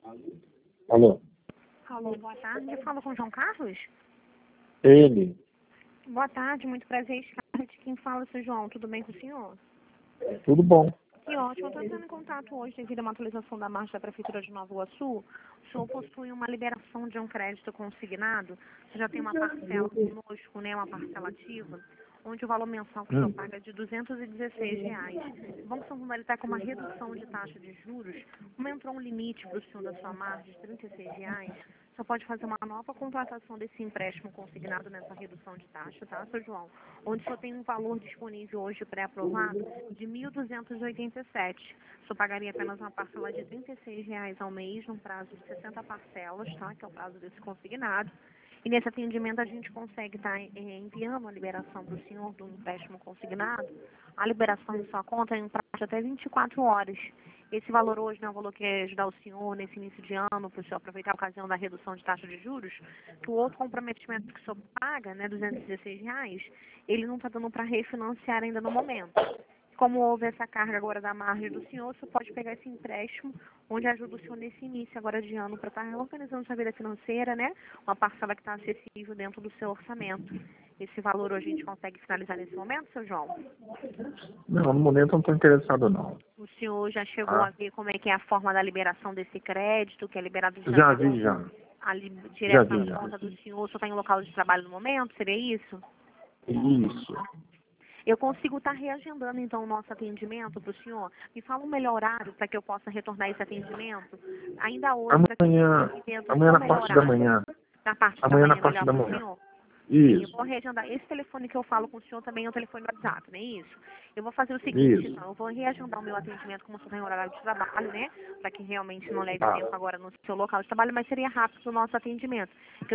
Alô? Alô, boa tarde. Eu falo com o João Carlos? Ele? Boa tarde, muito prazer, Scarlett. Quem fala é o seu João. Tudo bem com o senhor? Tudo bom. Que ótimo. Eu estou entrando em contato hoje devido a uma atualização da marcha da Prefeitura de Nova Iguaçu. O senhor possui uma liberação de um crédito consignado. Você já tem uma parcela conosco, né, uma parcela ativa, onde o valor mensal que o senhor paga é de R$ 216. O Banco Santander está com uma redução de taxa de juros. Como entrou um limite para o senhor da sua margem de R$ 36, só pode fazer uma nova contratação desse empréstimo consignado nessa redução de taxa, tá, seu João? Onde só tem um valor disponível hoje pré-aprovado de R$ 1.287. O senhor pagaria apenas uma parcela de R$ 36 ao mês, num prazo de 60 parcelas, tá? Que é o prazo desse consignado. E nesse atendimento a gente consegue estar enviando a liberação para o senhor do empréstimo consignado, a liberação em sua conta em um prazo de até 24 horas. Esse valor hoje não é um valor que é ajudar o senhor nesse início de ano, para o senhor aproveitar a ocasião da redução de taxa de juros, que o outro comprometimento que o senhor paga, né, R$ 216, ele não está dando para refinanciar ainda no momento. Como houve essa carga agora da margem do senhor, o senhor pode pegar esse empréstimo, onde ajuda o senhor nesse início agora de ano para estar reorganizando sua vida financeira, né? Uma parcela que está acessível dentro do seu orçamento. Esse valor hoje a gente consegue finalizar nesse momento, seu João? Não, no momento eu não estou interessado, não. O senhor já chegou a ver como é que é a forma da liberação desse crédito, que é liberado direto Já vi, já. direto vi, na já. conta do senhor? O senhor está em local de trabalho no momento? Seria isso? Isso. Eu consigo estar reagendando, então, o nosso atendimento para o senhor? Me fala um melhor horário para que eu possa retornar esse atendimento? Ainda hoje, para que Amanhã, eu dentro amanhã do na melhor parte da horário. manhã. Na parte da Amanhã na manhã, parte melhor da para o manhã. senhor? Sim, eu Isso, vou reagendar. Esse telefone que eu falo com o senhor também é um telefone do WhatsApp, não é isso? Eu vou fazer o seguinte, isso. então, eu vou reagendar o meu atendimento como o senhor tem horário de trabalho, né? Para que realmente não leve Tá. tempo agora no seu local de trabalho, mas seria rápido o nosso atendimento.